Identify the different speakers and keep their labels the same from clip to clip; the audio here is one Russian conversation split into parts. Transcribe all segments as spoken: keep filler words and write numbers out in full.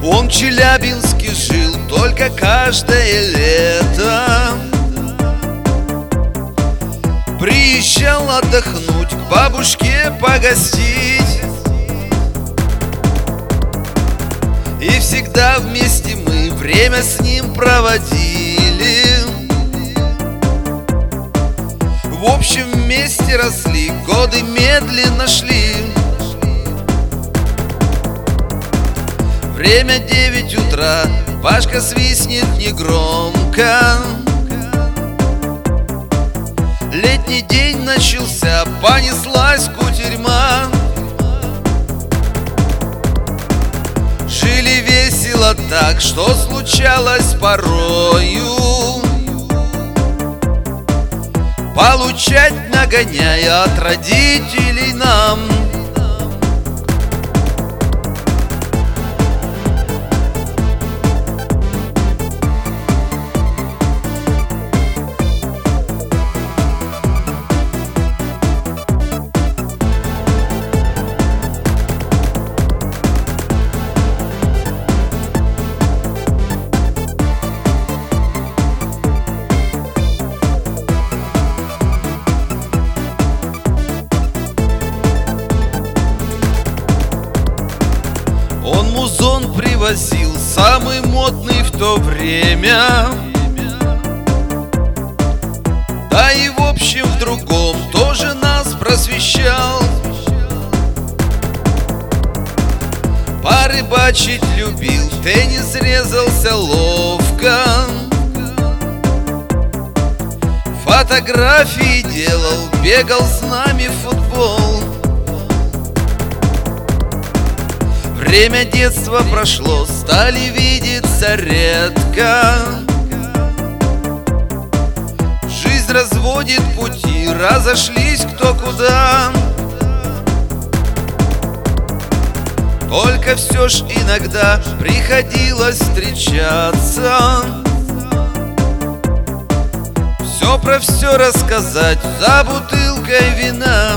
Speaker 1: Он в Челябинске жил только каждое лето. Приезжал отдохнуть, к бабушке погостить. И всегда вместе мы время с ним проводили. В общем, вместе росли, годы медленно шли. Время девять утра, Пашка свистнет негромко. Летний день начался, понеслась кутерьма. Жили весело так, что случалось порою. Получать нагоняя от родителей нам. Он музон привозил, самый модный в то время. Да и в общем в другом тоже нас просвещал. Порыбачить любил, теннис резался ловко. Фотографии делал, бегал с нами в футбол. Время детства прошло, стали видеться редко. Жизнь разводит пути, разошлись кто куда. Только все ж иногда приходилось встречаться. Все про все рассказать за бутылкой вина.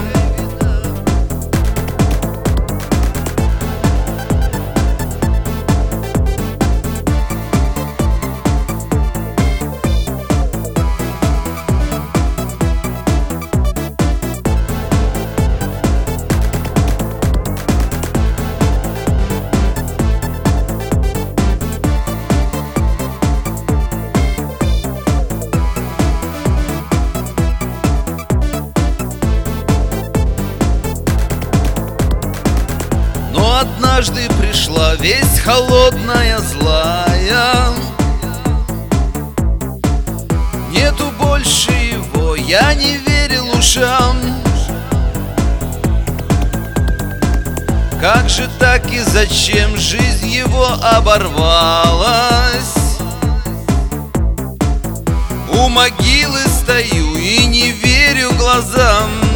Speaker 1: Однажды пришла весть холодная, злая. Нету больше его, я не верил ушам. Как же так и зачем жизнь его оборвалась? У могилы стою и не верю глазам.